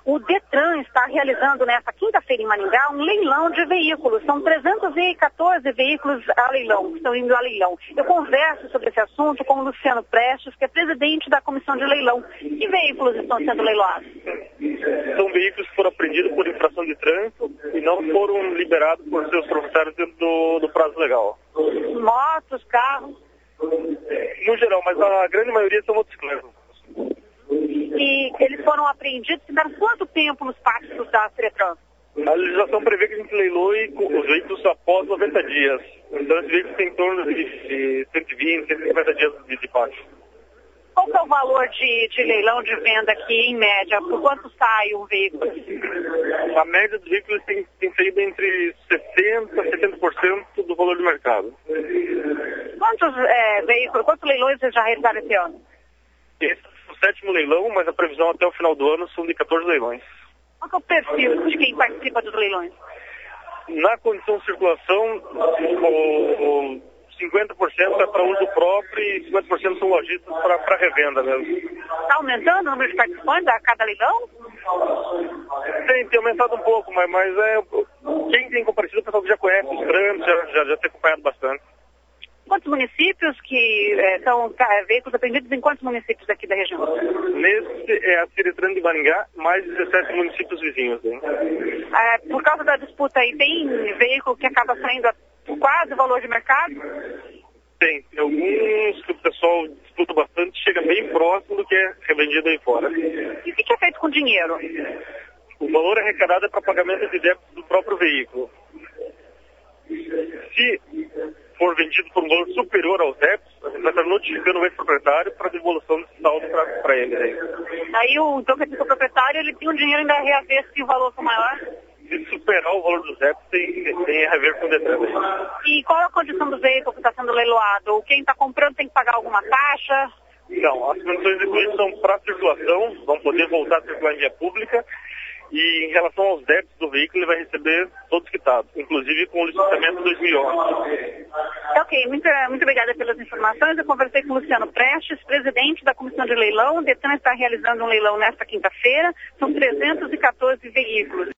O Detran está realizando nesta quinta-feira em Maringá um leilão de veículos. São 314 veículos a leilão, que estão indo a leilão. Eu converso sobre esse assunto com o Luciano Prestes, que é presidente da comissão de leilão. Que veículos estão sendo leiloados? São veículos que foram apreendidos por infração de trânsito e não foram liberados por seus proprietários dentro do prazo legal. Motos, carros? No geral, mas a grande maioria são motocicletas. E eles foram apreendidos, ficaram quanto tempo nos pátios da Detran? A legislação prevê que a gente leiloe os veículos após 90 dias. Então, esses veículos têm em torno de 120, 150 dias de pátio. Qual que é o valor de leilão de venda aqui, em média? Por quanto sai um veículo? A média dos veículos tem saído entre 60% a 70% do valor do mercado. Quantos leilões vocês já realizaram esse ano? Esse é o 7º leilão, mas a previsão até o final do ano são de 14 leilões. Qual que é o perfil de quem participa dos leilões? Na condição de circulação, o 50% é para uso próprio e 50% são lojistas para revenda mesmo. Está aumentando o número de participantes a cada leilão? Tem aumentado um pouco, mas quem tem comparecido, o pessoal que já conhece os trâmites, já tem acompanhado bastante. Quantos municípios que são veículos apreendidos em quantos municípios aqui da região? Nesse é a Ciretran de Maringá, mais 17 municípios vizinhos. Hein? Por causa da disputa aí, tem veículo que acaba saindo por quase o valor de mercado? Tem alguns que o pessoal disputa bastante, chega bem próximo do que é revendido aí fora. E o que é feito com o dinheiro? O valor arrecadado é para pagamento de débitos do próprio veículo. Se for vendido por um valor superior aos débitos, a gente vai estar notificando o ex-proprietário para devolução desse saldo para ele. Aí o proprietário ele tem um dinheiro ainda a reaver se o valor for maior? Se superar o valor dos débitos, tem a rever com o Detran. E qual é a condição do veículo que está sendo leiloado? Quem está comprando tem que pagar alguma taxa? Não, as condições de incluídas são para circulação, vão poder voltar a circular em via pública. E em relação aos débitos do veículo, ele vai receber todos quitados, inclusive com o licenciamento 2011. Ok, muito obrigada pelas informações. Eu conversei com o Luciano Prestes, presidente da comissão de leilão. O Detran está realizando um leilão nesta quinta-feira. São 314 veículos.